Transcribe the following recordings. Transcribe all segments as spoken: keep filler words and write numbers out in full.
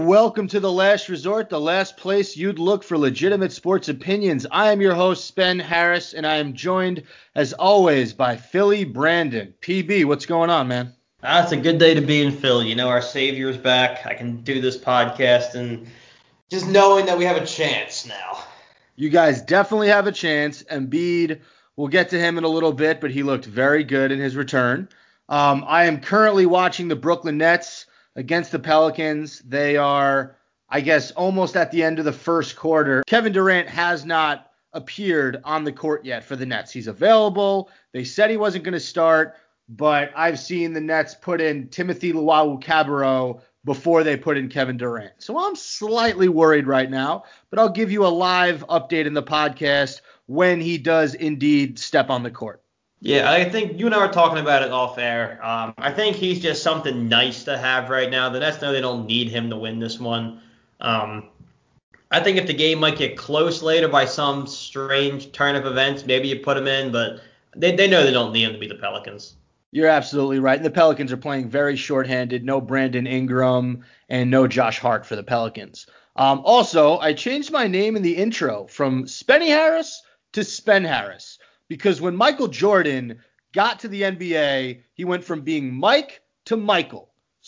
welcome to The Last Resort, the last place you'd look for legitimate sports opinions. I am your host, Ben Harris, and I am joined, as always, by Philly Brandon. P B, what's going on, man? Ah, it's a good day to be in Philly. You know, our savior's back. I can do this podcast, and just knowing that we have a chance now. You guys definitely have a chance. Embiid, we'll get to him in a little bit, but he looked very good in his return. Um, I am currently watching the Brooklyn Nets against the Pelicans. They are, I guess, almost at the end of the first quarter. Kevin Durant has not appeared on the court yet for the Nets. He's available. They said he wasn't going to start, but I've seen the Nets put in Timothy Luwawu-Cabarrot before they put in Kevin Durant. So I'm slightly worried right now, but I'll give you a live update in the podcast when he does indeed step on the court. Yeah, I think you and I were talking about it off air. Um, I think he's just something nice to have right now. The Nets know they don't need him to win this one. Um, I think if the game might get close later by some strange turn of events, maybe you put him in, but they, they know they don't need him to beat the Pelicans. You're absolutely right. And the Pelicans are playing very shorthanded. No Brandon Ingram and no Josh Hart for the Pelicans. Um, also, I changed my name in the intro from Spenny Harris to Spen Harris. Because when Michael Jordan got to the N B A, he went from being Mike to Michael.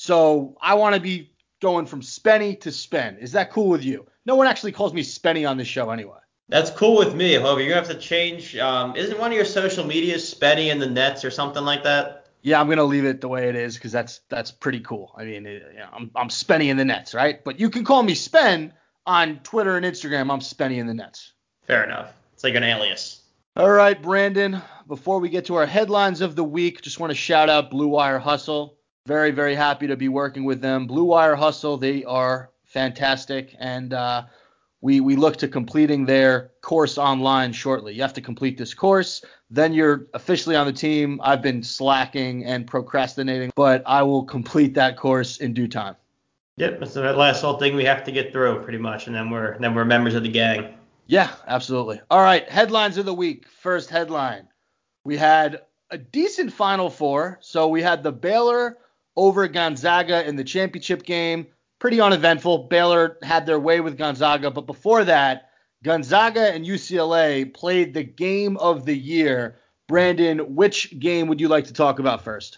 So I want to be going from Spenny to Spen. Is that cool with you? No one actually calls me Spenny on this show anyway. That's cool with me. However, you're going to have to change. Um, isn't one of your social medias Spenny and the Nets or something like that? Yeah, I'm going to leave it the way it is because that's that's pretty cool. I mean, it, you know, I'm, I'm Spenny in the Nets, right? But you can call me Spen on Twitter and Instagram. I'm Spenny in the Nets. Fair enough. It's like an alias. All right, Brandon, before we get to our headlines of the week, just want to shout out Blue Wire Hustle. Very, very happy to be working with them. Blue Wire Hustle, they are fantastic, and uh, we we look to completing their course online shortly. You have to complete this course, then you're officially on the team. I've been slacking and procrastinating, but I will complete that course in due time. Yep, that's the last whole thing we have to get through, pretty much, and then we're then we're members of the gang. Yeah, absolutely. All right, headlines of the week. First headline. We had a decent Final Four. So we had the Baylor over Gonzaga in the championship game. Pretty uneventful. Baylor had their way with Gonzaga. But before that, Gonzaga and U C L A played the game of the year. Brandon, which game would you like to talk about first?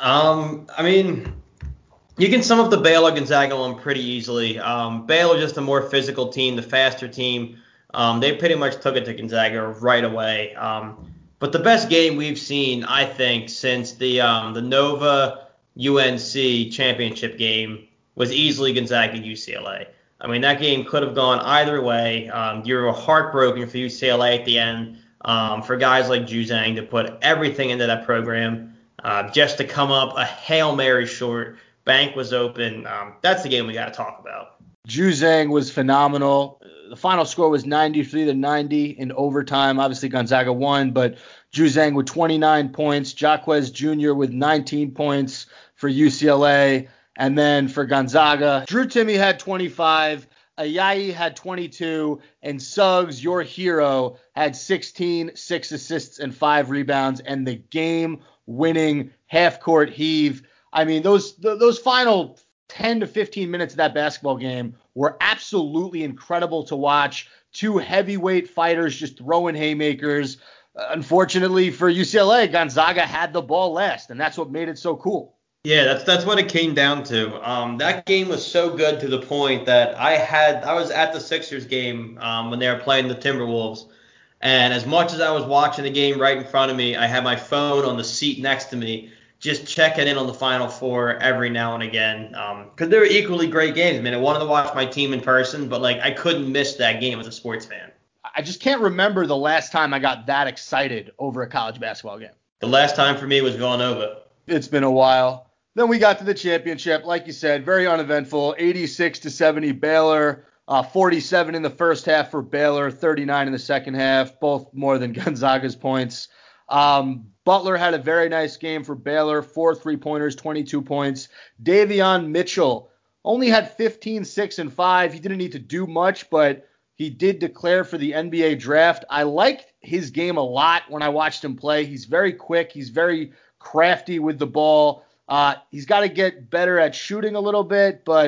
Um, I mean, you can sum up the Baylor Gonzaga one pretty easily. Um, Baylor just a more physical team, the faster team. Um, they pretty much took it to Gonzaga right away. Um, but the best game we've seen, I think, since the um, the Nova U N C championship game was easily Gonzaga U C L A. I mean, that game could have gone either way. Um, you were heartbroken for U C L A at the end, um, for guys like Juzang to put everything into that program, uh, just to come up a Hail Mary short. Bank was open. Um, that's the game we got to talk about. Juzang was phenomenal. The final score was ninety-three to ninety in overtime. Obviously, Gonzaga won, but Juzang with twenty-nine points. Jaquez Junior with nineteen points for U C L A. And then for Gonzaga, Drew Timme had twenty-five. Ayayi had twenty-two. And Suggs, your hero, had sixteen, six assists, and five rebounds. And the game-winning half-court heave. I mean, those those final ten to fifteen minutes of that basketball game were absolutely incredible to watch. Two heavyweight fighters just throwing haymakers. Uh, unfortunately for U C L A, Gonzaga had the ball last, and that's what made it so cool. Yeah, that's that's what it came down to. Um, that game was so good to the point that I had I was at the Sixers game um, when they were playing the Timberwolves, and as much as I was watching the game right in front of me, I had my phone on the seat next to me, just checking in on the Final Four every now and again, because um, they were equally great games. I mean, I wanted to watch my team in person, but like I couldn't miss that game as a sports fan. I just can't remember the last time I got that excited over a college basketball game. The last time for me was Villanova. It's been a while. Then we got to the championship, like you said, very uneventful, eighty-six to seventy Baylor, uh, forty-seven in the first half for Baylor, thirty-nine in the second half, both more than Gonzaga's points. Um, Butler had a very nice game for Baylor, four three-pointers, twenty-two points. Davion Mitchell only had fifteen, six, and five. He didn't need to do much, but he did declare for the N B A draft. I liked his game a lot when I watched him play. He's very quick. He's very crafty with the ball. Uh, he's got to get better at shooting a little bit, but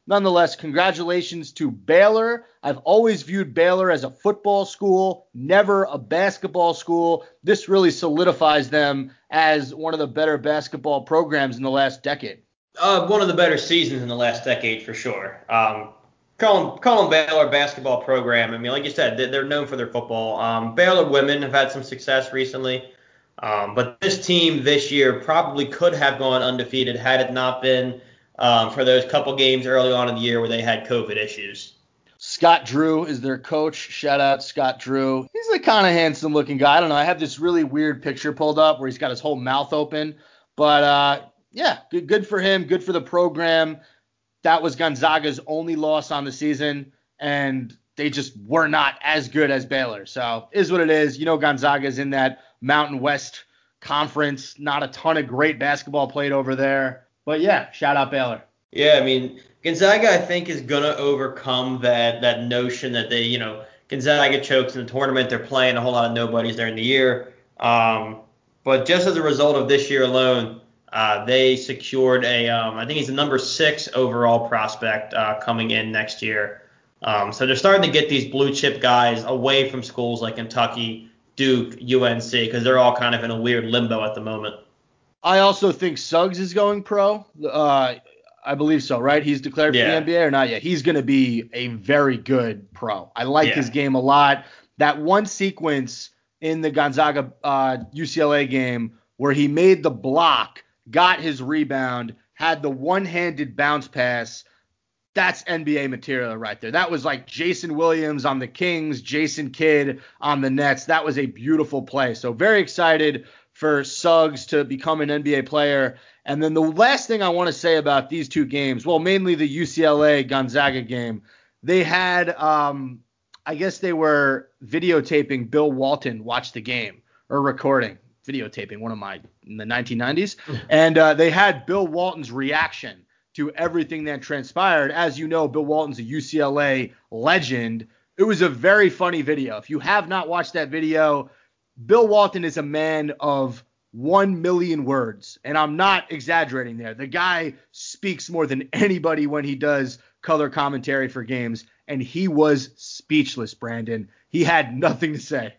nonetheless, congratulations to Baylor. I've always viewed Baylor as a football school, never a basketball school. This really solidifies them as one of the better basketball programs in the last decade. Uh, one of the better seasons in the last decade for sure. Um, Calling, calling Baylor a basketball program. I mean, like you said, they're known for their football. Um, Baylor women have had some success recently. Um, but this team this year probably could have gone undefeated had it not been um, for those couple games early on in the year where they had COVID issues. Scott Drew is their coach. Shout out Scott Drew. He's the kind of handsome looking guy. I don't know. I have this really weird picture pulled up where he's got his whole mouth open. But uh, yeah, good, good for him. Good for the program. That was Gonzaga's only loss on the season, and they just were not as good as Baylor. So is what it is. You know, Gonzaga's in that Mountain West Conference. Not a ton of great basketball played over there. But yeah, shout out Baylor. Yeah, I mean, Gonzaga, I think, is going to overcome that that notion that they, you know, Gonzaga chokes in the tournament. They're playing a whole lot of nobodies during the year. Um, but just as a result of this year alone, Uh, they secured a, um, I think he's the number six overall prospect uh, coming in next year. Um, so they're starting to get these blue chip guys away from schools like Kentucky, Duke, U N C, because they're all kind of in a weird limbo at the moment. I also think Suggs is going pro. Uh, I believe so, right? He's declared for Yeah. the N B A or not yet? He's going to be a very good pro. I like Yeah. his game a lot. That one sequence in the Gonzaga uh, U C L A game where he made the block, got his rebound, had the one-handed bounce pass. That's N B A material right there. That was like Jason Williams on the Kings, Jason Kidd on the Nets. That was a beautiful play. So very excited for Suggs to become an N B A player. And then the last thing I want to say about these two games, well, mainly the U C L A Gonzaga game, they had, um, I guess they were videotaping Bill Walton watch the game, or recording. Videotaping, one of my in the nineteen nineties, and uh, they had Bill Walton's reaction to everything that transpired. As you know, Bill Walton's a U C L A legend. It was a very funny video. If you have not watched that video, Bill Walton is a man of one million words, and I'm not exaggerating there. The guy speaks more than anybody when he does color commentary for games, and he was speechless, Brandon. He had nothing to say.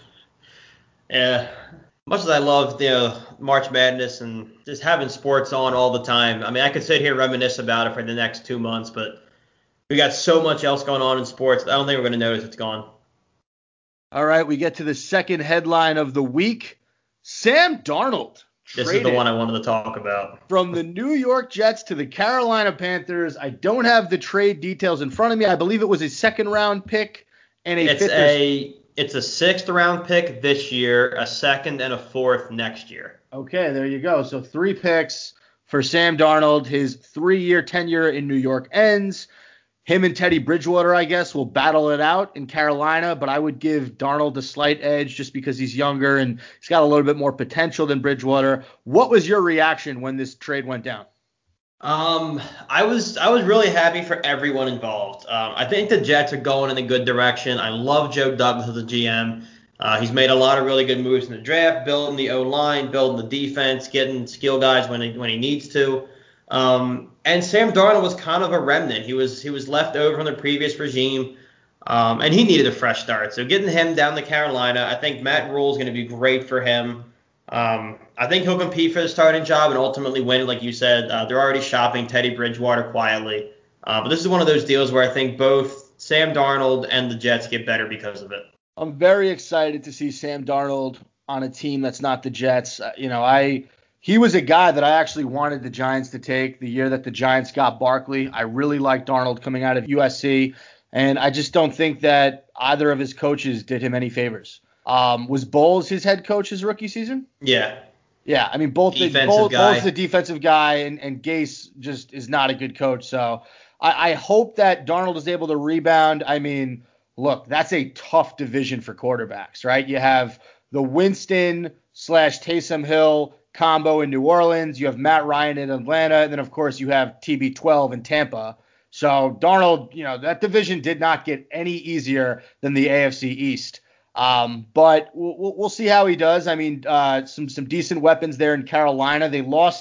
Yeah. Much as I love, you know, March Madness and just having sports on all the time, I mean, I could sit here and reminisce about it for the next two months, but we got so much else going on in sports, I don't think we're going to notice it's gone. All right, we get to the second headline of the week. Sam Darnold. This is the one I wanted to talk about. From the New York Jets to the Carolina Panthers. I don't have the trade details in front of me. I believe it was a second round pick and a it's fifth. A, it's a sixth round pick this year, a second and a fourth next year. Okay, there you go. So three picks for Sam Darnold. His three-year tenure in New York ends. Him and Teddy Bridgewater, I guess, will battle it out in Carolina, but I would give Darnold a slight edge just because he's younger and he's got a little bit more potential than Bridgewater. What was your reaction when this trade went down? Um, I was I was really happy for everyone involved. Um, I think the Jets are going in a good direction. I love Joe Douglas as a G M. Uh, he's made a lot of really good moves in the draft, building the O-line, building the defense, getting skill guys when he, when he needs to. Um, and Sam Darnold was kind of a remnant. He was he was left over from the previous regime, um, and he needed a fresh start. So getting him down to Carolina, I think Matt Rule is going to be great for him. Um, I think he'll compete for the starting job and ultimately win it, like you said. Uh, they're already shopping Teddy Bridgewater quietly. Uh, but this is one of those deals where I think both Sam Darnold and the Jets get better because of it. I'm very excited to see Sam Darnold on a team that's not the Jets. Uh, you know, I he was a guy that I actually wanted the Giants to take the year that the Giants got Barkley. I really liked Darnold coming out of U S C, and I just don't think that either of his coaches did him any favors. Um, was Bowles his head coach his rookie season? Yeah. Yeah, I mean, both the, Bowles, Bowles the defensive guy, and, and Gase just is not a good coach. So I, I hope that Darnold is able to rebound. I mean, look, that's a tough division for quarterbacks, right? You have the Winston slash Taysom Hill combo in New Orleans. You have Matt Ryan in Atlanta. And then, of course, you have T B twelve in Tampa. So Darnold, you know, that division did not get any easier than the A F C East. Um, but we'll, we'll see how he does. I mean, uh, some some decent weapons there in Carolina. They lost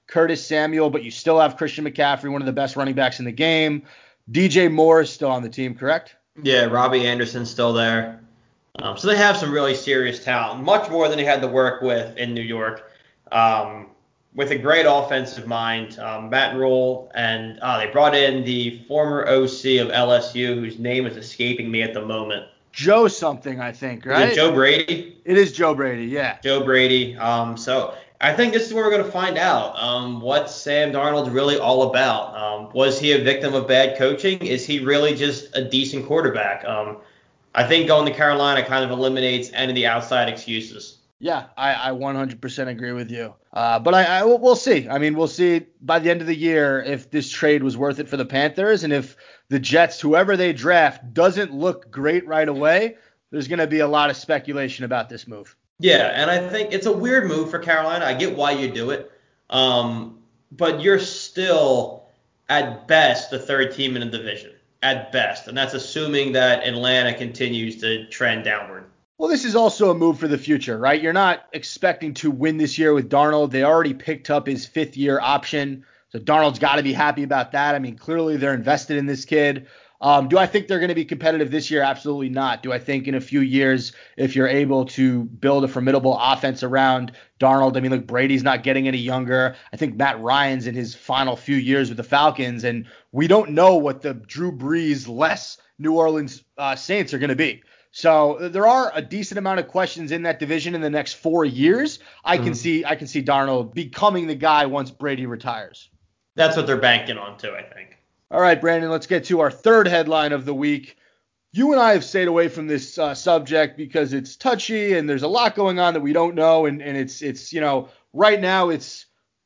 Curtis Samuel, but you still have Christian McCaffrey, one of the best running backs in the game. D J Moore is still on the team, correct? Yeah, Robbie Anderson's still there. Um, so they have some really serious talent, much more than they had to work with in New York. Um, with a great offensive mind, um, Matt Rule, and uh, they brought in the former O C of L S U, whose name is escaping me at the moment. Joe something, I think, Is right? it Joe Brady? It is Joe Brady, yeah. Joe Brady. Um, so I think this is where we're going to find out um, what Sam Darnold's really all about. Um, was he a victim of bad coaching? Is he really just a decent quarterback? Um, I think going to Carolina kind of eliminates any of the outside excuses. Yeah, I, I one hundred percent agree with you. Uh, but I, I we'll see. I mean, we'll see by the end of the year if this trade was worth it for the Panthers, and if the Jets, whoever they draft, doesn't look great right away. There's going to be a lot of speculation about this move. Yeah, and I think it's a weird move for Carolina. I get why you do it, um, but you're still at best the third team in the division, at best, and that's assuming that Atlanta continues to trend downward. Well, this is also a move for the future, right? You're not expecting to win this year with Darnold. They already picked up his fifth year option. So Darnold's got to be happy about that. I mean, clearly they're invested in this kid. Um, do I think they're going to be competitive this year? Absolutely not. Do I think in a few years, if you're able to build a formidable offense around Darnold, I mean, look, Brady's not getting any younger. I think Matt Ryan's in his final few years with the Falcons, and we don't know what the Drew Brees less New Orleans uh, Saints are going to be. So there are a decent amount of questions in that division in the next four years. I can mm-hmm. see I can see Darnold becoming the guy once Brady retires. That's what they're banking on too, I think. All right, Brandon, let's get to our third headline of the week. You and I have stayed away from this uh, subject because it's touchy and there's a lot going on that we don't know, and, and it's it's you know right now it's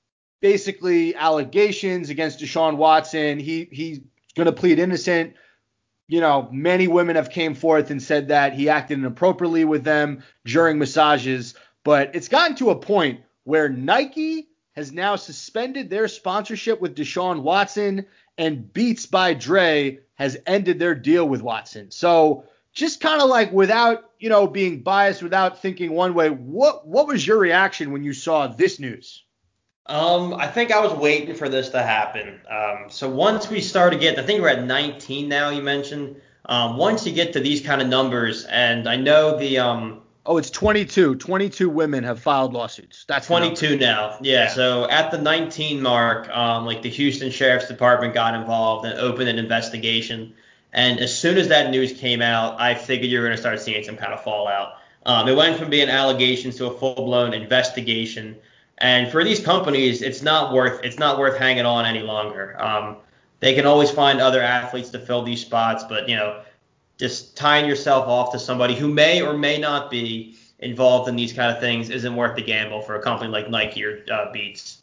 basically allegations against Deshaun Watson. He he's going to plead innocent. You know, many women have came forth and said that he acted inappropriately with them during massages, but it's gotten to a point where Nike has now suspended their sponsorship with Deshaun Watson, and Beats by Dre has ended their deal with Watson. So just kind of like without, you know, being biased, without thinking one way, what what was your reaction when you saw this news? Um, I think I was waiting for this to happen. Um, so once we start to get, I think we're at nineteen now, you mentioned. Um, once you get to these kind of numbers, and I know the um. Oh, it's twenty-two. twenty-two women have filed lawsuits. That's twenty-two now. Yeah, yeah. So at the nineteen mark, um, like the Houston Sheriff's Department got involved and opened an investigation. And as soon as that news came out, I figured you were going to start seeing some kind of fallout. Um, it went from being allegations to a full-blown investigation. And for these companies, it's not worth it's not worth hanging on any longer. Um, they can always find other athletes to fill these spots, but you know, just tying yourself off to somebody who may or may not be involved in these kind of things isn't worth the gamble for a company like Nike or uh, Beats.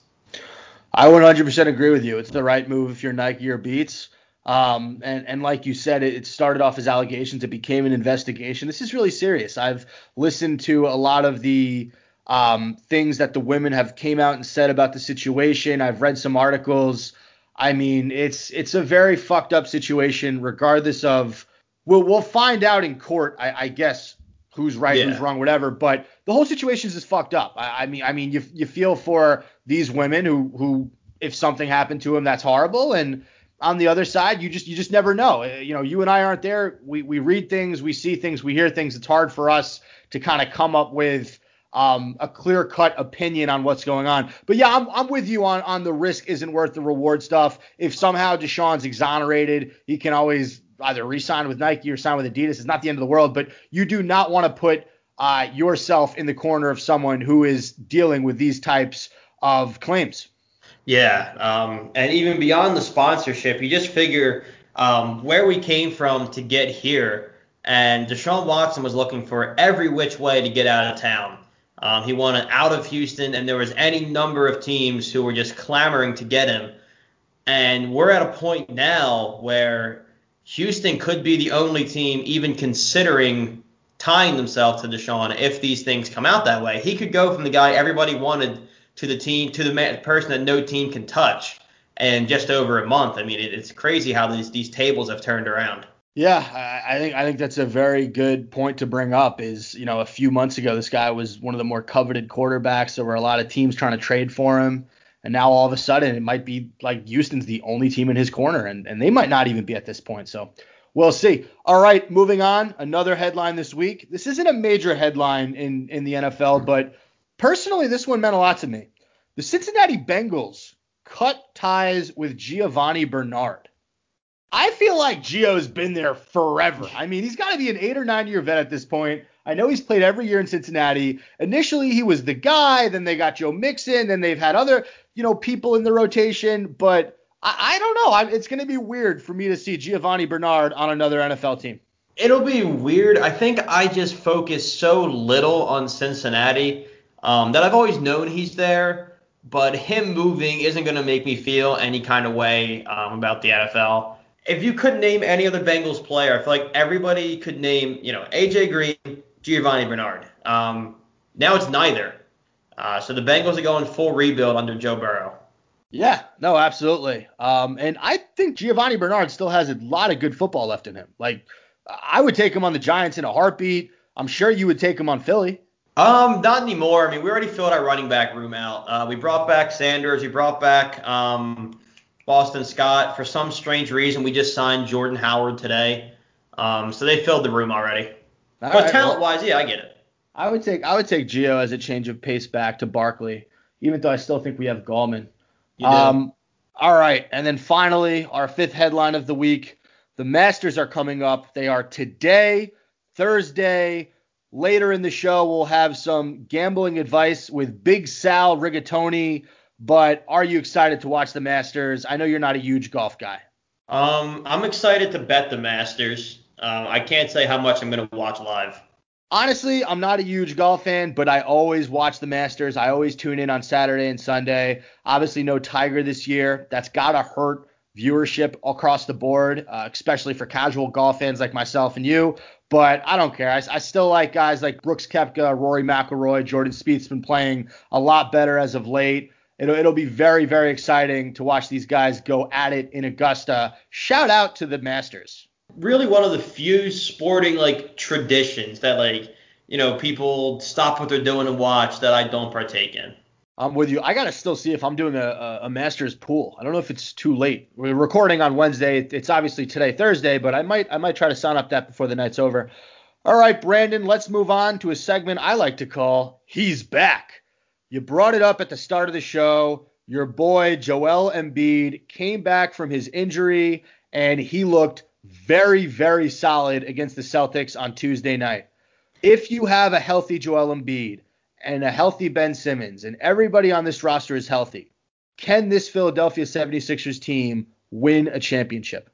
I one hundred percent agree with you. It's the right move if you're Nike or Beats. Um, and, and like you said, it, it started off as allegations. It became an investigation. This is really serious. I've listened to a lot of the Um, things that the women have came out and said about the situation. I've read some articles. I mean, it's it's a very fucked up situation, regardless of we'll we'll find out in court, I, I guess, who's right, yeah. who's wrong, whatever. But the whole situation is just fucked up. I, I mean, I mean, you you feel for these women who who if something happened to them, that's horrible. And on the other side, you just you just never know. You know, you and I aren't there. We we read things, we see things, we hear things. It's hard for us to kind of come up with Um, a clear-cut opinion on what's going on. But yeah, I'm, I'm with you on, on the risk isn't worth the reward stuff. If somehow Deshaun's exonerated, he can always either re-sign with Nike or sign with Adidas. It's not the end of the world, but you do not want to put uh, yourself in the corner of someone who is dealing with these types of claims. Yeah, um, and even beyond the sponsorship, you just figure um, where we came from to get here, and Deshaun Watson was looking for every which way to get out of town. Um, he wanted out of Houston, and there was any number of teams who were just clamoring to get him. And we're at a point now where Houston could be the only team even considering tying themselves to Deshaun if these things come out that way. He could go from the guy everybody wanted to the team to the man, person that no team can touch in just over a month. I mean, it, it's crazy how these these tables have turned around. Yeah, I think I think that's a very good point to bring up. Is you know a few months ago this guy was one of the more coveted quarterbacks. There were a lot of teams trying to trade for him, And now all of a sudden it might be like Houston's the only team in his corner, and, and they might not even be at this point. So we'll see. All right, moving on. Another headline this week. This isn't a major headline in, in the N F L, but personally, this one meant a lot to me. The Cincinnati Bengals cut ties with Giovanni Bernard. I feel like Gio's been there forever. I mean, he's got to be an eight or nine year vet at this point. I know he's played every year in Cincinnati. Initially, he was the guy. Then they got Joe Mixon. Then they've had other, you know, people in the rotation. But I, I don't know. I, it's going to be weird for me to see Giovanni Bernard on another N F L team. It'll be weird. I think I just focus so little on Cincinnati um, that I've always known he's there. But him moving isn't going to make me feel any kind of way um, about the N F L. If you could name any other Bengals player, I feel like everybody could name, you know, A J Green, Giovanni Bernard. Um, now it's neither. Uh, so the Bengals are going full rebuild under Joe Burrow. Yeah, no, absolutely. Um, and I think Giovanni Bernard still has a lot of good football left in him. Like, I would take him on the Giants in a heartbeat. I'm sure you would take him on Philly. Um, not anymore. I mean, we already filled our running back room out. Uh, we brought back Sanders. We brought back um, Boston Scott. For some strange reason, we just signed Jordan Howard today. Um, so they filled the room already. All But right, talent-wise, well, yeah, I get it. I would take I would take Gio as a change of pace back to Barkley, even though I still think we have Gallman. You do. Um, all right, and then finally, our fifth headline of the week: the Masters are coming up. They are today, Thursday. Later in the show, we'll have some gambling advice with Big Sal Rigatoni. But are you excited to watch the Masters? I know you're not a huge golf guy. Um, I'm excited to bet the Masters. Uh, I can't say how much I'm going to watch live. Honestly, I'm not a huge golf fan, but I always watch the Masters. I always tune in on Saturday and Sunday. Obviously, no Tiger this year. That's got to hurt viewership across the board, uh, especially for casual golf fans like myself and you. But I don't care. I, I still like guys like Brooks Koepka, Rory McIlroy, Jordan Spieth's been playing a lot better as of late. It'll, it'll be very, very exciting to watch these guys go at it in Augusta. Shout out to the Masters. Really one of the few sporting like traditions that like, you know, people stop what they're doing and watch that I don't partake in. I'm with you. I got to still see if I'm doing a, a, a Masters pool. I don't know if it's too late. We're recording on Wednesday. It's obviously today, Thursday, but I might I might try to sign up that before the night's over. All right, Brandon, let's move on to a segment I like to call He's Back. You brought it up at the start of the show. Your boy Joel Embiid came back from his injury, and he looked very, very solid against the Celtics on Tuesday night. If you have a healthy Joel Embiid and a healthy Ben Simmons and everybody on this roster is healthy, can this Philadelphia seventy-sixers team win a championship?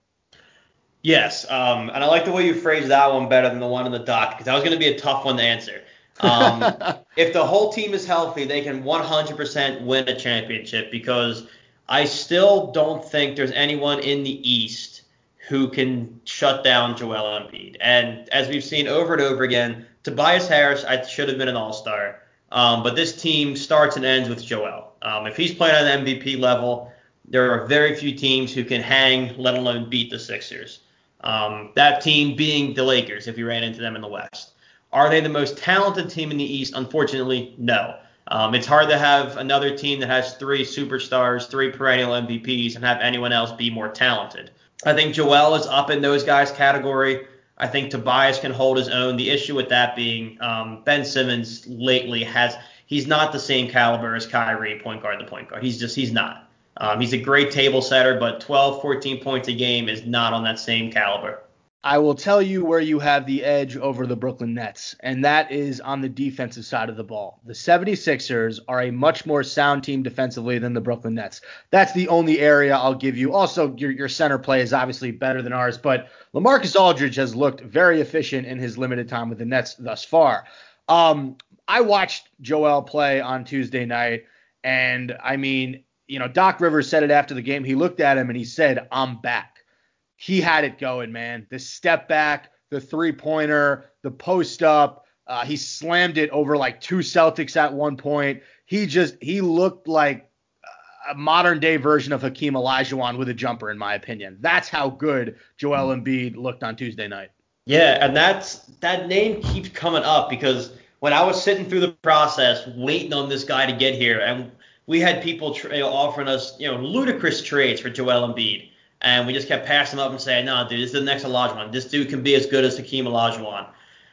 Yes, um, and I like the way you phrased that one better than the one in the doc because that was going to be a tough one to answer. Um, if the whole team is healthy, they can one hundred percent win a championship because I still don't think there's anyone in the East who can shut down Joel Embiid. And as we've seen over and over again, Tobias Harris I should have been an all-star. Um, but this team starts and ends with Joel. Um, if he's playing at an M V P level, there are very few teams who can hang, let alone beat the Sixers. Um, that team being the Lakers, if you ran into them in the West. Are they the most talented team in the East? Unfortunately, no. Um, it's hard to have another team that has three superstars, three perennial M V Ps, and have anyone else be more talented. I think Joel is up in those guys' category. I think Tobias can hold his own. The issue with that being um, Ben Simmons lately has he's not the same caliber as Kyrie, point guard to point guard. He's just he's not. Um, he's a great table setter, but twelve, fourteen points a game is not on that same caliber. I will tell you where you have the edge over the Brooklyn Nets, and that is on the defensive side of the ball. The seventy-sixers are a much more sound team defensively than the Brooklyn Nets. That's the only area I'll give you. Also, your, your center play is obviously better than ours, but LaMarcus Aldridge has looked very efficient in his limited time with the Nets thus far. Um, I watched Joel play on Tuesday night, and I mean, you know, Doc Rivers said it after the game. He looked at him and he said, "I'm back." He had it going, man. The step back, the three-pointer, the post-up. Uh, he slammed it over like two Celtics at one point. He just he looked like a modern-day version of Hakeem Olajuwon with a jumper, in my opinion. That's how good Joel Embiid looked on Tuesday night. Yeah, and that's that name keeps coming up because when I was sitting through the process waiting on this guy to get here, and we had people tra- you know, offering us, you know, ludicrous trades for Joel Embiid. And we just kept passing them up and saying, no, dude, this is the next Olajuwon. This dude can be as good as Hakeem Olajuwon.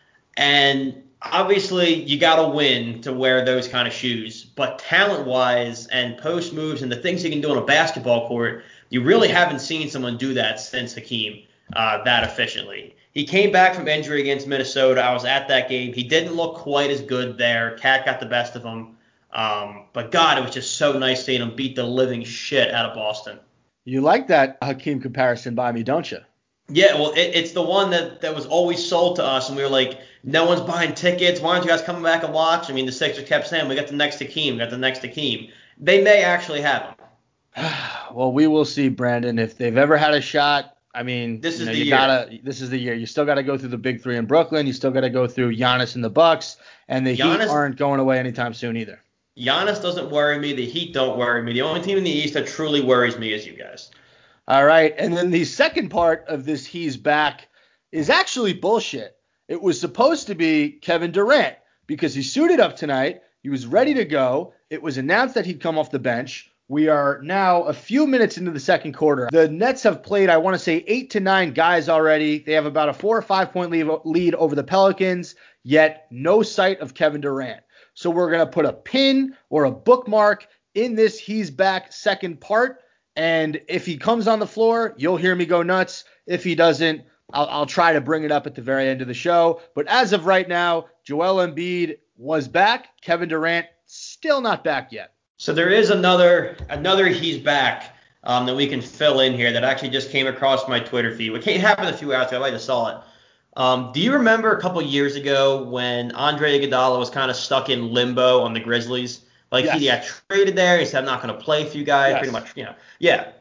And obviously, you got to win to wear those kind of shoes. But talent-wise and post moves and the things you can do on a basketball court, you really haven't seen someone do that since Hakeem uh, that efficiently. He came back from injury against Minnesota. I was at that game. He didn't look quite as good there. Cat got the best of him. Um, but, God, it was just so nice seeing him beat the living shit out of Boston. You like that Hakeem comparison by me, don't you? Yeah, well, it, it's the one that, that was always sold to us, and we were like, no one's buying tickets. Why aren't you guys coming back and watch? I mean, the Sixers kept saying, we got the next Hakeem, we got the next Hakeem. They may actually have him. Well, we will see, Brandon. If they've ever had a shot, I mean, this you is know, the you year. gotta. This is the year. You still got to go through the big three in Brooklyn. You still got to go through Giannis and the Bucks, and the Giannis, Heat aren't going away anytime soon either. Giannis doesn't worry me. The Heat don't worry me. The only team in the East that truly worries me is you guys. All right, and then the second part of this he's back is actually bullshit. It was supposed to be Kevin Durant because he suited up tonight. He was ready to go. It was announced that he'd come off the bench. We are now a few minutes into the second quarter. The Nets have played, I want to say, eight to nine guys already. They have about a four or five point lead, lead over the Pelicans, yet no sight of Kevin Durant. So we're going to put a pin or a bookmark in this he's back second part. And if he comes on the floor, you'll hear me go nuts. If he doesn't, I'll, I'll try to bring it up at the very end of the show. But as of right now, Joel Embiid was back. Kevin Durant still not back yet. So there is another another he's back um, that we can fill in here that actually just came across my Twitter feed. It happened a few hours ago. I just saw it. Um, do you remember a couple years ago when Andre Iguodala was kind of stuck in limbo on the Grizzlies? Like Yes. he got traded there. He said, I'm not going to play for you guys. Yes. Pretty much, you know. Yeah.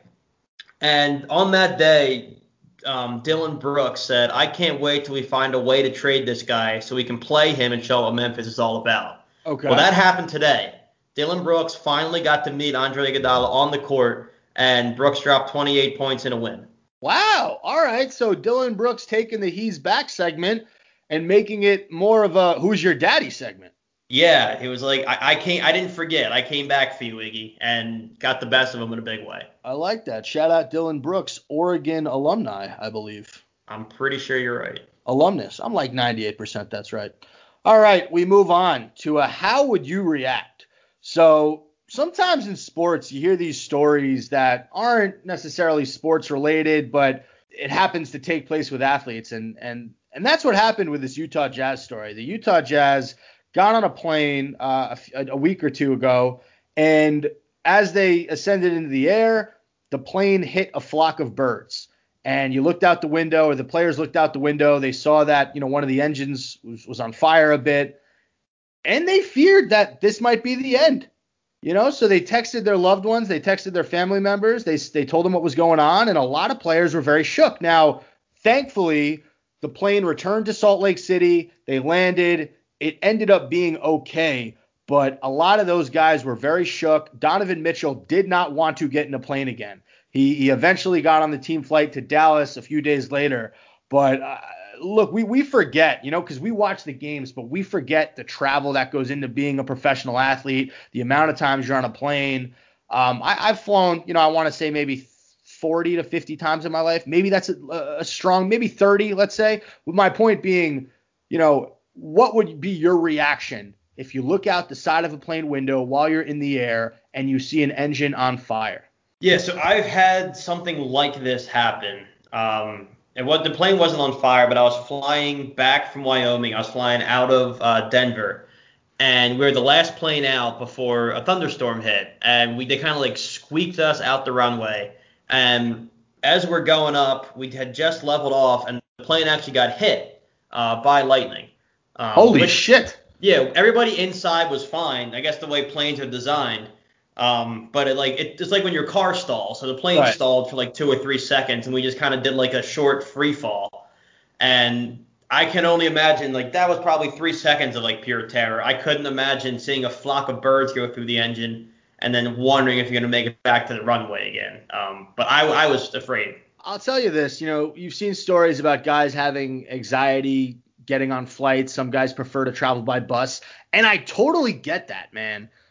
And on that day, um, Dylan Brooks said, I can't wait till we find a way to trade this guy so we can play him and show what Memphis is all about. Okay. Well, that happened today. Dylan Brooks finally got to meet Andre Iguodala on the court, and Brooks dropped twenty-eight points in a win. Wow. All right. So Dylan Brooks taking the he's back segment and making it more of a who's your daddy segment. Yeah, it was like I, I can't I didn't forget. I came back for you, Iggy, and got the best of him in a big way. I like that. Shout out Dylan Brooks, Oregon alumni, I believe. I'm pretty sure you're right. Alumnus. I'm like ninety-eight percent. That's right. All right. We move on to a how would you react? So sometimes in sports, you hear these stories that aren't necessarily sports related, but it happens to take place with athletes. And, and, and that's what happened with this Utah Jazz story. The Utah Jazz got on a plane uh, a, a week or two ago, and as they ascended into the air, the plane hit a flock of birds. And you looked out the window, or the players looked out the window. They saw that, you know, one of the engines was, was on fire a bit. And they feared that this might be the end, you know, so they texted their loved ones. They texted their family members. They, they told them what was going on. And a lot of players were very shook. Now, thankfully, the plane returned to Salt Lake City. They landed. It ended up being okay. But a lot of those guys were very shook. Donovan Mitchell did not want to get in a plane again. He, he eventually got on the team flight to Dallas a few days later. But uh, look, we, we forget, you know, because we watch the games, but we forget the travel that goes into being a professional athlete, the amount of times you're on a plane. Um, I, I've flown, you know, I want to say maybe forty to fifty times in my life. Maybe that's a, a strong, maybe thirty, let's say. With my point being, you know, what would be your reaction if you look out the side of a plane window while you're in the air and you see an engine on fire? Yeah, so I've had something like this happen. Um, and what the plane wasn't on fire, but I was flying back from Wyoming. I was flying out of uh, Denver, and we were the last plane out before a thunderstorm hit, and we they kind of like squeaked us out the runway. And as we're going up, we had just leveled off, and the plane actually got hit uh, by lightning. Um, Holy which, shit! Yeah, everybody inside was fine. I guess the way planes are designed. Um, but it like it, it's like when your car stalls. So the plane Right. stalled for like two or three seconds, and we just kind of did like a short free fall. And I can only imagine like that was probably three seconds of like pure terror. I couldn't imagine seeing a flock of birds go through the engine and then wondering if you're gonna make it back to the runway again. Um, but I, I was afraid. I'll tell you this, you know, you've seen stories about guys having anxiety getting on flights. Some guys prefer to travel by bus, and I totally get that, man.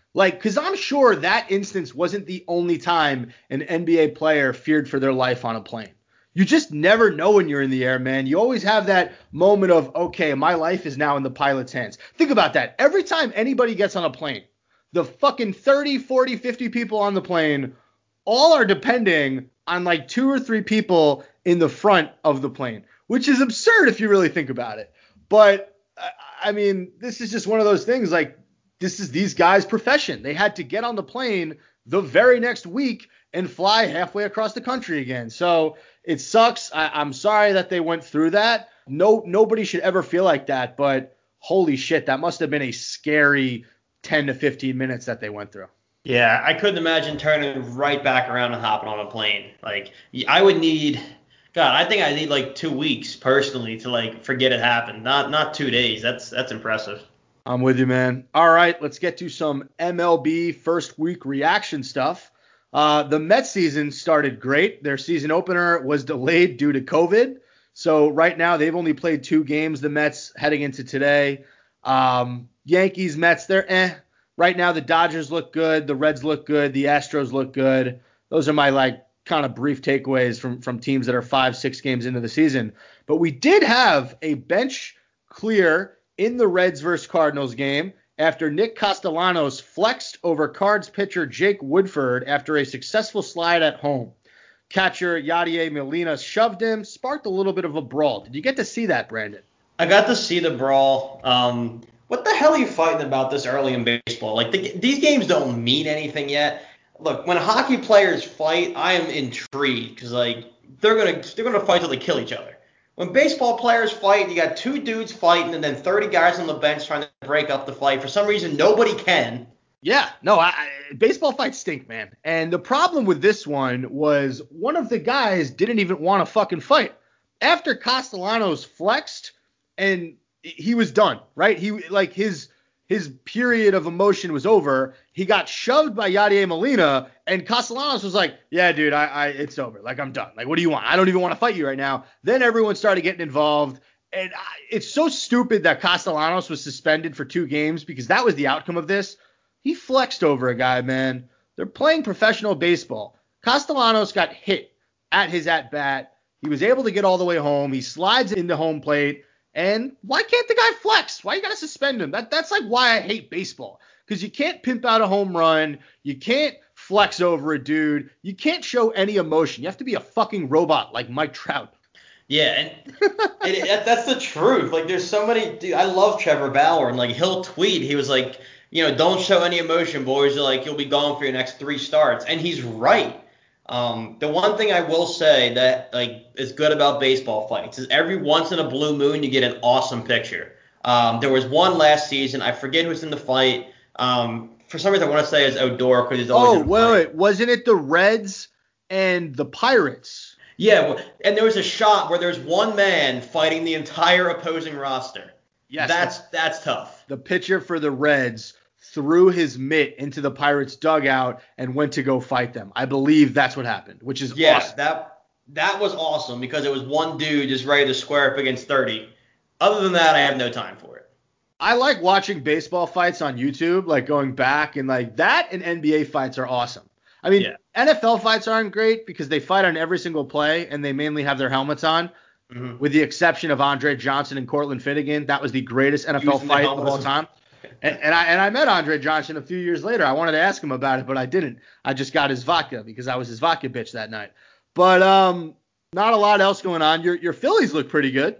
Like, because I'm sure that instance wasn't the only time an N B A player feared for their life on a plane. You just never know when you're in the air, man. You always have that moment of, okay, my life is now in the pilot's hands. Think about that. Every time anybody gets on a plane, the fucking thirty, forty, fifty people on the plane all are depending on like two or three people in the front of the plane, which is absurd if you really think about it. But, I mean, this is just one of those things like, this is these guys' profession. They had to get on the plane the very next week and fly halfway across the country again. So it sucks. I, I'm sorry that they went through that. No, nobody should ever feel like that. But holy shit, that must have been a scary ten to fifteen minutes that they went through. Yeah, I couldn't imagine turning right back around and hopping on a plane. Like, I would need, God, I think I need like two weeks personally to like forget it happened. Not not two days. That's that's impressive. I'm with you, man. All right, let's get to some M L B first week reaction stuff. Uh, the Mets season started great. Their season opener was delayed due to COVID. So right now they've only played two games, the Mets, heading into today. Um, Yankees, Mets, they're eh. Right now the Dodgers look good. The Reds look good. The Astros look good. Those are my like kind of brief takeaways from, from teams that are five, six games into the season. But we did have a bench clear in the Reds versus Cardinals game after Nick Castellanos flexed over Cards pitcher Jake Woodford after a successful slide at home. Catcher Yadier Molina shoved him, sparked a little bit of a brawl. Did you get to see that, Brandon? I got to see the brawl. Um, what the hell are you fighting about this early in baseball? Like, the, these games don't mean anything yet. Look, when hockey players fight, I am intrigued because like they're gonna they're gonna fight till they kill each other. When baseball players fight, you got two dudes fighting and then thirty guys on the bench trying to break up the fight. For some reason, nobody can. Yeah, no, I, I, baseball fights stink, man. And the problem with this one was one of the guys didn't even want to fucking fight. After Castellanos flexed and he was done, right? He like his his period of emotion was over. He got shoved by Yadier Molina, and Castellanos was like, yeah, dude, I, I it's over. Like, I'm done. Like, what do you want? I don't even want to fight you right now. Then everyone started getting involved. And I, it's so stupid that Castellanos was suspended for two games because that was the outcome of this. He flexed over a guy, man. They're playing professional baseball. Castellanos got hit at his at-bat. He was able to get all the way home. He slides into home plate. And why can't the guy flex? Why you got to suspend him? That That's like why I hate baseball. Because you can't pimp out a home run. You can't flex over a dude. You can't show any emotion. You have to be a fucking robot like Mike Trout. Yeah, and, and it, that's the truth. Like, there's so many. Dude, I love Trevor Bauer, and like he'll tweet. He was like, you know, don't show any emotion, boys. You're like, you'll be gone for your next three starts, and he's right. Um, the one thing I will say that like is good about baseball fights is every once in a blue moon you get an awesome picture. Um, there was one last season. I forget who's in the fight. Um, for some reason I want to say it's Odor because he's always Oh, in the wait, fight. wait. Wasn't it the Reds and the Pirates? Yeah, and there was a shot where there's one man fighting the entire opposing roster. Yes. That's the, that's tough. The pitcher for the Reds threw his mitt into the Pirates dugout and went to go fight them. I believe that's what happened, which is Yeah, awesome. that that was awesome because it was one dude just ready to square up against thirty. Other than that, I have no time for it. I like watching baseball fights on YouTube, like going back and like that and N B A fights are awesome. I mean, Yeah. N F L fights aren't great because they fight on every single play and they mainly have their helmets on, Mm-hmm. with the exception of Andre Johnson and Cortland Finnegan. That was the greatest N F L Using the fight of helmet all as a- time. And, and I and I met Andre Johnson a few years later. I wanted to ask him about it, but I didn't. I just got his vodka because I was his vodka bitch that night. But um, not a lot else going on. Your your Phillies look pretty good.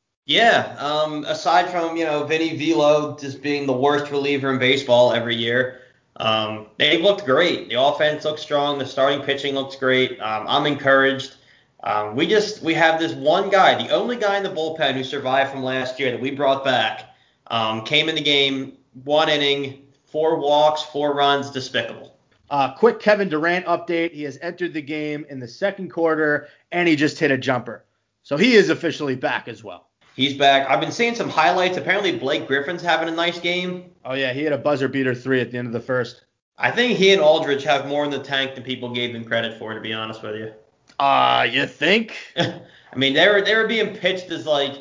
Yeah. Um. Aside from you know Vinny Velo just being the worst reliever in baseball every year, um, they looked great. The offense looks strong. The starting pitching looks great. Um, I'm encouraged. Um, we just we have this one guy, the only guy in the bullpen who survived from last year that we brought back. Um, came in the game, one inning, four walks, four runs, despicable. Uh, quick Kevin Durant update. He has entered the game in the second quarter, and he just hit a jumper. So he is officially back as well. He's back. I've been seeing some highlights. Apparently Blake Griffin's having a nice game. Oh, yeah, he had a buzzer beater three at the end of the first. I think he and Aldridge have more in the tank than people gave them credit for, to be honest with you. Uh, you think? I mean, they were they were being pitched as like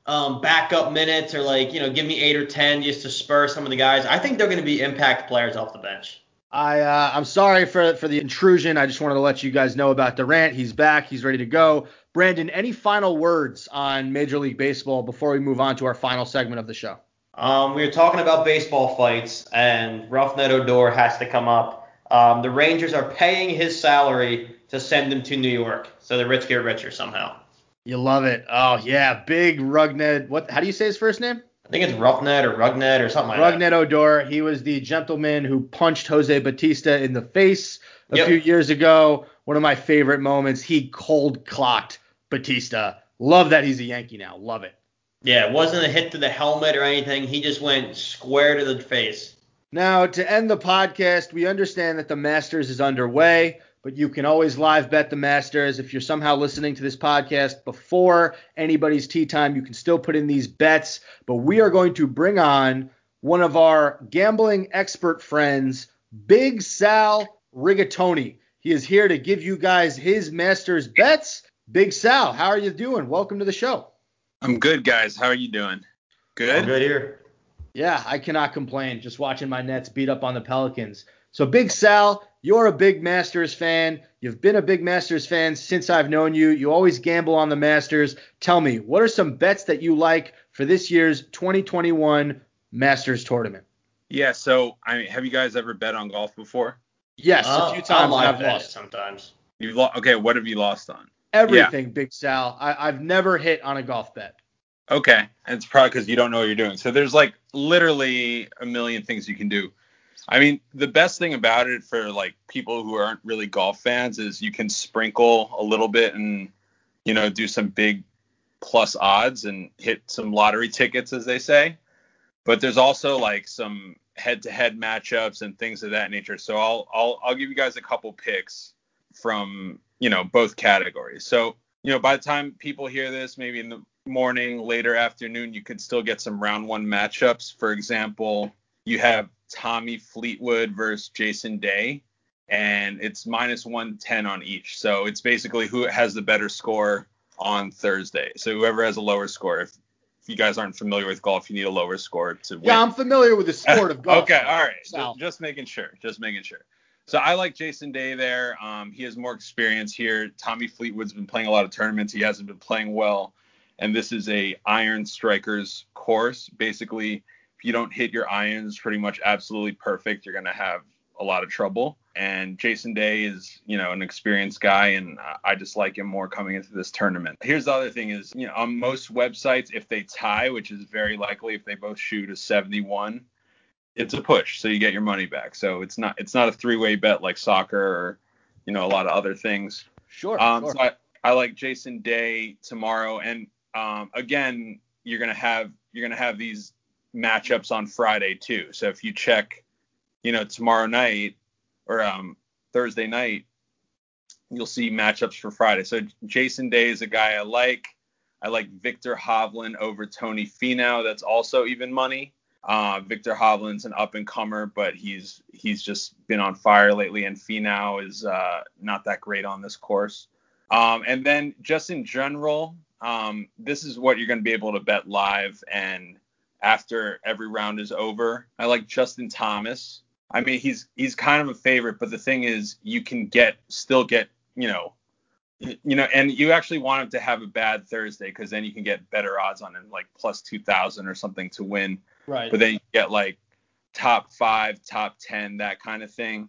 um, backup minutes or like, you know, give me eight or ten just to spur some of the guys. I think they're going to be impact players off the bench. I uh, I'm sorry for for the intrusion. I just wanted to let you guys know about Durant. He's back. He's ready to go. Brandon, any final words on Major League Baseball before we move on to our final segment of the show? Um, we were talking about baseball fights, and Roughneck Odor has to come up. Um, the Rangers are paying his salary to send him to New York, so the rich get richer somehow. You love it. Oh yeah, big Rougned. What? How do you say his first name? I think it's Roughneck or Rugnet or something like Rougned that. Odor. He was the gentleman who punched Jose Batista in the face a Yep. few years ago. One of my favorite moments. He cold clocked Batista. Love that he's a Yankee now. Love it. Yeah, it wasn't a hit to the helmet or anything. He just went square to the face. Now, to end the podcast, we understand that the Masters is underway, but you can always live bet the Masters. If you're somehow listening to this podcast before anybody's tee time, you can still put in these bets. But we are going to bring on one of our gambling expert friends, Big Sal Rigatoni. He is here to give you guys his Masters bets. Big Sal, how are you doing? Welcome to the show. I'm good, guys. How are you doing? Good? I'm good here. Yeah, I cannot complain. Just watching my Nets beat up on the Pelicans. So, Big Sal, you're a big Masters fan. You've been a big Masters fan since I've known you. You always gamble on the Masters. Tell me, what are some bets that you like for this year's twenty twenty-one Masters tournament? Yeah, so I mean, have you guys ever bet on golf before? Yes, Uh, a few times I'll I've live bet lost. sometimes. You've lo- okay, what have you lost on? Everything, Big Sal. I- I've never hit on a golf bet. Okay, and it's probably because you don't know what you're doing. So there's like literally a million things you can do. I mean, the best thing about it for like people who aren't really golf fans is you can sprinkle a little bit and, you know, do some big plus odds and hit some lottery tickets, as they say. But there's also like some head-to-head matchups and things of that nature. So I'll I'll I'll give you guys a couple picks from, you know, both categories. So, you know, by the time people hear this, maybe in the morning, later afternoon, you could still get some round one matchups. For example, you have Tommy Fleetwood versus Jason Day, and it's minus one ten on each. So it's basically who has the better score on Thursday. So whoever has a lower score. If, if you guys aren't familiar with golf, you need a lower score to win. Yeah, I'm familiar with the sport of golf. Okay, all right. Sal. Just, just making sure. Just making sure. So I like Jason Day there. Um, he has more experience here. Tommy Fleetwood's been playing a lot of tournaments. He hasn't been playing well. And this is a iron strikers course. Basically, if you don't hit your irons pretty much absolutely perfect, you're going to have a lot of trouble. And Jason Day is, you know, an experienced guy, and I just like him more coming into this tournament. Here's the other thing is, you know, on most websites, if they tie, which is very likely if they both shoot a seventy-one, it's a push, so you get your money back. So it's not it's not a three-way bet like soccer or, you know, a lot of other things. Sure, Um, sure. So I, I like Jason Day tomorrow, and um, again, you're gonna have you're gonna have these matchups on Friday too. So if you check, you know, tomorrow night or um, Thursday night, you'll see matchups for Friday. So Jason Day is a guy I like. I like Victor Hovland over Tony Finau. That's also even money. Uh, Victor Hovland's an up and comer, but he's he's just been on fire lately, and Finau is uh, not that great on this course. Um, and then just in general, um, this is what you're going to be able to bet live and after every round is over. I like Justin Thomas. I mean, he's he's kind of a favorite, but the thing is, you can get still get you know. You know, and you actually want him to have a bad Thursday because then you can get better odds on him, like plus two thousand or something to win. Right. But then you get like top five, top ten, that kind of thing.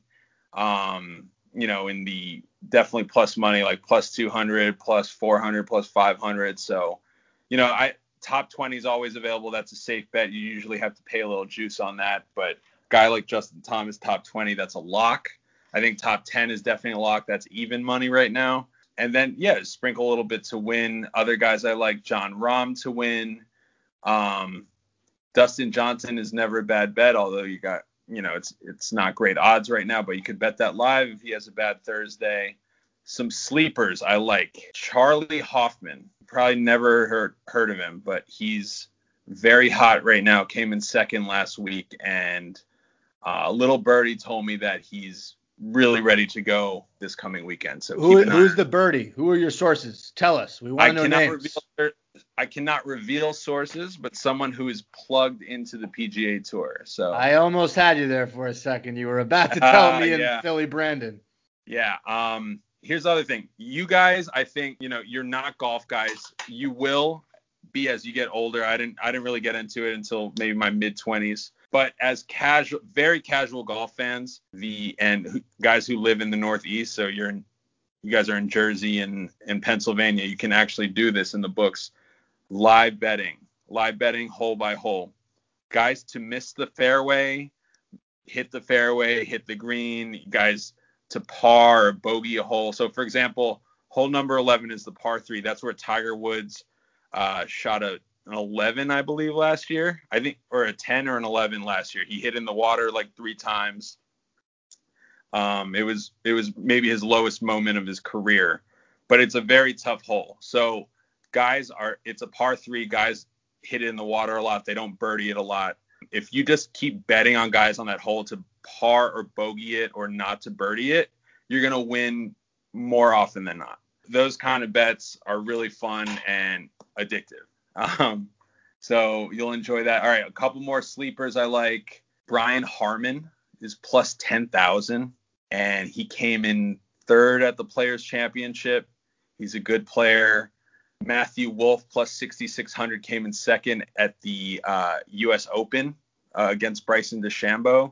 Um, you know, in the definitely plus money, like plus two hundred, plus four hundred, plus five hundred. So, you know, I top twenty is always available. That's a safe bet. You usually have to pay a little juice on that. But guy like Justin Thomas, top twenty, that's a lock. I think top ten is definitely a lock. That's even money right now. And then, yeah, sprinkle a little bit to win. Other guys I like, John Rahm to win. Um, Dustin Johnson is never a bad bet, although you got, you know, it's it's not great odds right now, but you could bet that live if he has a bad Thursday. Some sleepers I like. Charlie Hoffman. Probably never heard, heard of him, but he's very hot right now. Came in second last week, and uh, Little Birdie told me that he's really ready to go this coming weekend. So Who, keep an who's eye. the birdie? Who are your sources? Tell us. We want I to know cannot names. reveal their, I cannot reveal sources, but someone who is plugged into the P G A Tour. So I almost had you there for a second. You were about to tell uh, me and yeah. Philly Brandon. Yeah. Um. Here's the other thing. You guys, I think, you know, you're not golf guys. You will be as you get older. I didn't. I didn't really get into it until maybe my mid twenties. But as casual, very casual golf fans, the and guys who live in the Northeast, so you're in, you guys are in Jersey and in Pennsylvania, you can actually do this in the books. Live betting, live betting, hole by hole. Guys to miss the fairway, hit the fairway, hit the green. Guys to par or bogey a hole. So, for example, hole number eleven is the par three. That's where Tiger Woods uh, shot a an eleven, I believe, last year. I think, or a ten or an eleven last year. He hit in the water like three times. Um, it was it was maybe his lowest moment of his career, but it's a very tough hole. So guys are, it's a par three. Guys hit it in the water a lot. They don't birdie it a lot. If you just keep betting on guys on that hole to par or bogey it or not to birdie it, you're gonna win more often than not. Those kind of bets are really fun and addictive. Um, so you'll enjoy that. All right, a couple more sleepers I like. Brian Harman is plus ten thousand, and he came in third at the Players Championship. He's a good player. Matthew Wolff plus sixty-six hundred came in second at the uh, U S Open uh, against Bryson DeChambeau.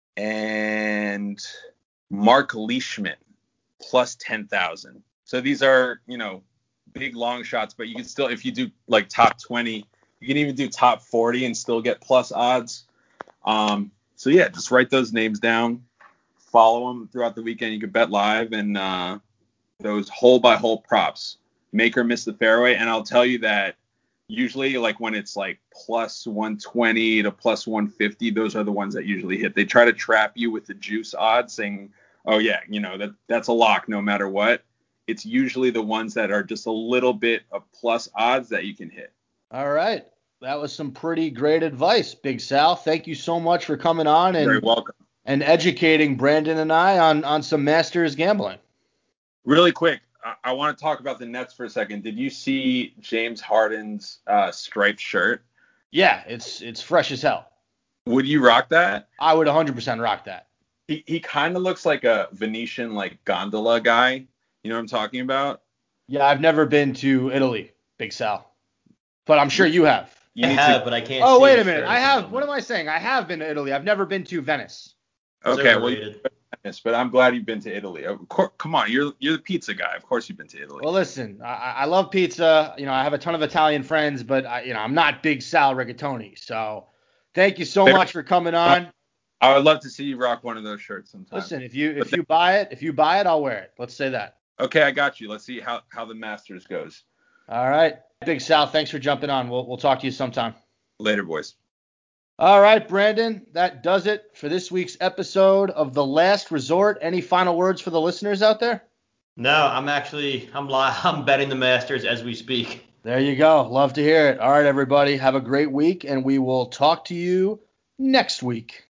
And Mark Leishman plus ten thousand. So these are, you know, big long shots, but you can still, if you do like top twenty, you can even do top forty and still get plus odds. Um, so yeah, just write those names down, follow them throughout the weekend. You can bet live, and uh, those hole by hole props, make or miss the fairway. And I'll tell you that usually, like when it's like plus one twenty to plus one fifty, those are the ones that usually hit. They try to trap you with the juice odds, saying, oh yeah, you know, that that's a lock no matter what. It's usually the ones that are just a little bit of plus odds that you can hit. All right. That was some pretty great advice, Big Sal. Thank you so much for coming on and, Very welcome. and educating Brandon and I on, on some Masters gambling. Really quick, I, I want to talk about the Nets for a second. Did you see James Harden's uh, striped shirt? Yeah, it's it's fresh as hell. Would you rock that? I would one hundred percent rock that. He he kind of looks like a Venetian like gondola guy. You know what I'm talking about? Yeah, I've never been to Italy, Big Sal, but I'm sure you have. You I have, to... but I can't. Oh, see wait the a minute. shirt I have. What am I saying? I have been to Italy. I've never been to Venice. Okay, well, Venice, but I'm glad you've been to Italy. Of course, come on, you're you're the pizza guy. Of course, you've been to Italy. Well, listen, I, I love pizza. You know, I have a ton of Italian friends, but I, you know, I'm not Big Sal Rigatoni. So, thank you so Fair. much for coming on. I would love to see you rock one of those shirts sometime. Listen, if you if you buy it, if you buy it, I'll wear it. Let's say that. Okay, I got you. Let's see how, how the Masters goes. All right. Big Sal, thanks for jumping on. We'll we'll talk to you sometime. Later, boys. All right, Brandon, that does it for this week's episode of The Last Resort. Any final words for the listeners out there? No, I'm actually I'm li- I'm betting the Masters as we speak. There you go. Love to hear it. All right, everybody, have a great week, and we will talk to you next week.